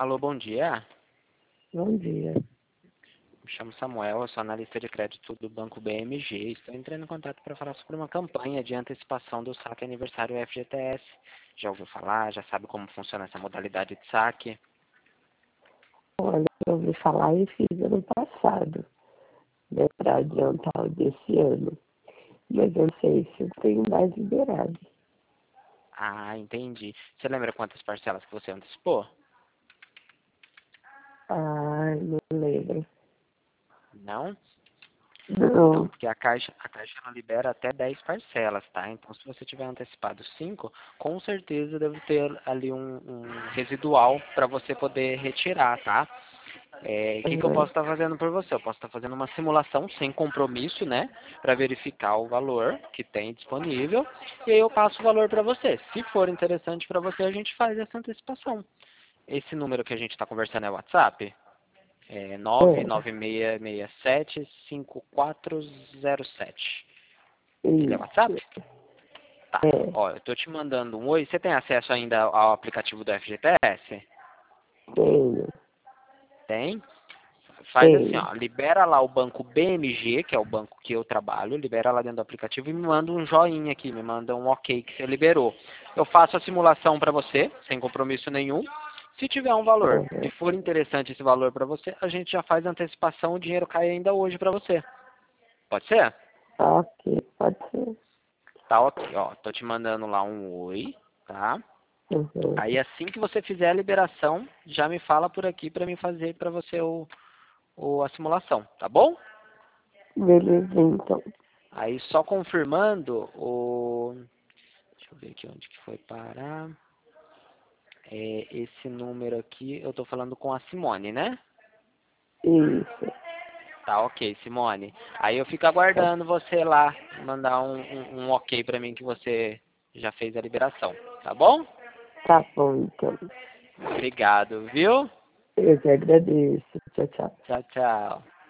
Alô, bom dia. Bom dia. Me chamo Samuel, eu sou analista de crédito do Banco BMG. Estou entrando em contato para falar sobre uma campanha de antecipação do saque aniversário FGTS. Já ouviu falar? Já sabe como funciona essa modalidade de saque? Olha, eu ouvi falar e fiz ano passado, né, para adiantar o desse ano. Mas eu não sei se eu tenho mais liberado. Ah, entendi. Você lembra quantas parcelas que você antecipou? Ah, não lembro. Não? Então, Não. porque a Caixa ela libera até 10 parcelas, tá? Então, se você tiver antecipado 5, com certeza deve ter ali um residual para você poder retirar, tá? O que eu Uhum. posso estar fazendo por você? Eu posso estar fazendo uma simulação sem compromisso, né? Para verificar o valor que tem disponível. E aí eu passo o valor para você. Se for interessante para você, a gente faz essa antecipação. Esse número que a gente está conversando é o WhatsApp? É É, 996675407. Ele é WhatsApp? isso. Tá. É, Ó, eu tô te mandando um oi. Você tem acesso ainda ao aplicativo do FGTS? tenho, Tem? Faz assim, tenho. ó, libera lá o banco BMG, que é o banco que eu trabalho, libera lá dentro do aplicativo e me manda um joinha aqui, me manda um ok que você liberou. Eu faço a simulação para você, sem compromisso nenhum. Se tiver um valor e Uhum. for interessante esse valor para você, a gente já faz a antecipação, o dinheiro cai ainda hoje para você. Pode ser? Ok, pode ser. Tá ok, ó, tô te mandando lá um oi, tá? Uhum. Aí assim que você fizer a liberação, já me fala por aqui para mim fazer para você a simulação, tá bom? Beleza, então. Aí só confirmando o. Deixa eu ver aqui onde que foi parar. Esse número aqui, eu tô falando com a Simone, né? Isso. Tá ok, Simone. Aí eu fico aguardando você lá mandar um ok pra mim que você já fez a liberação, tá bom? Tá bom, então. Obrigado, viu? Eu que agradeço. Tchau, tchau. Tchau, tchau.